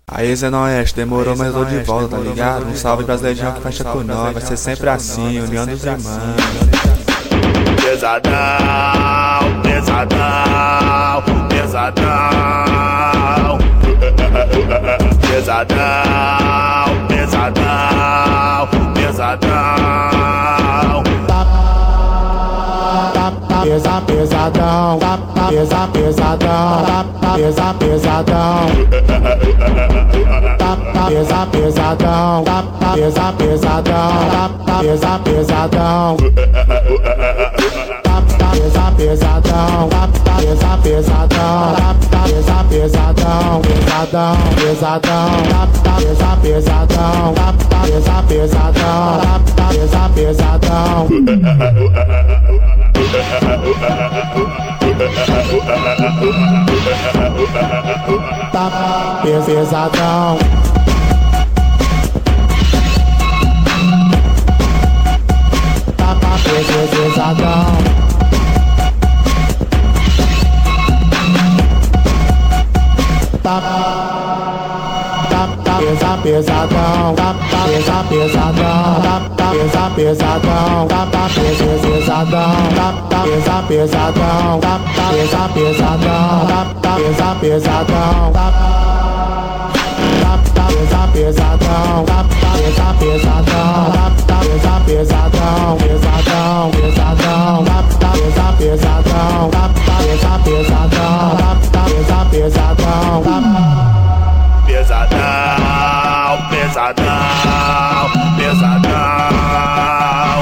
Aí Zé Noeste, demorou, mas eu tô de volta, tá ligado? Um salve pras legião que fecha com nós, vai ser sempre assim, união dos irmãos. Pesadão, pesadão, pesadão, pesadão, pesadão, pesadão. Pesa pesadão, pesa pesadão, pesa pesadão, pesa pesadão, pesa pesadão, pesa pesadão, pesa pesadão, pesa pesadão, pesa pesadão, pesadão, pesadão, pesa pesadão, pesa pesadão, pesa pesadão. Tá pesadão. Tá pesadão. Tá pesadão, pesa pesadão, pesa pesadão, pesadão, pesa pesadão, pesa pesadão, pesa pesadão, pesa pesadão, pesa pesadão, pesa pesadão, pesadão, pesadão, pesa pesadão, pesa pesadão, pesa pesadão. Pesadão, pesadão, pesadão,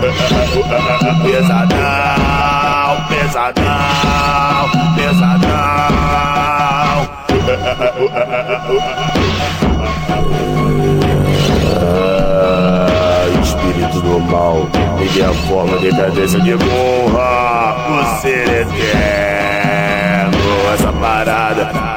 pesadão, pesadão, pesadão. Espírito do mal, me dê a forma, decadência de honra, o ser eterno, essa parada.